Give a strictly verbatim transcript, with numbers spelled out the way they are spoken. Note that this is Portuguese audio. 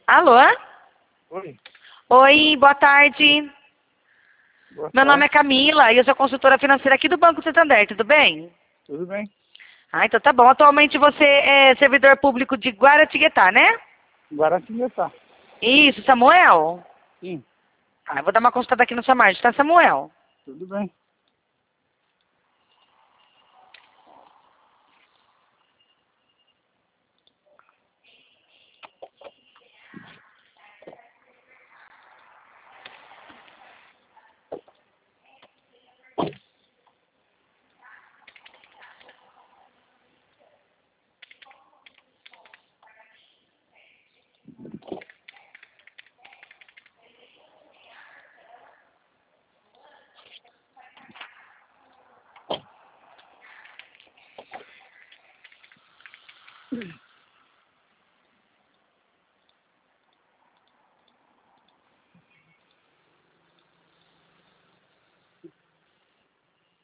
Alô? Oi. Oi, boa tarde. Boa Meu tarde. nome é Camila e eu sou consultora financeira aqui do Banco Santander, tudo bem? Tudo bem? Ah, então tá bom. Atualmente você é servidor público de Guaratinguetá, né? Guaratinguetá. Isso, Samuel? Sim, Ah, eu vou dar uma consultada aqui na sua margem, tá, Samuel? tudo bem.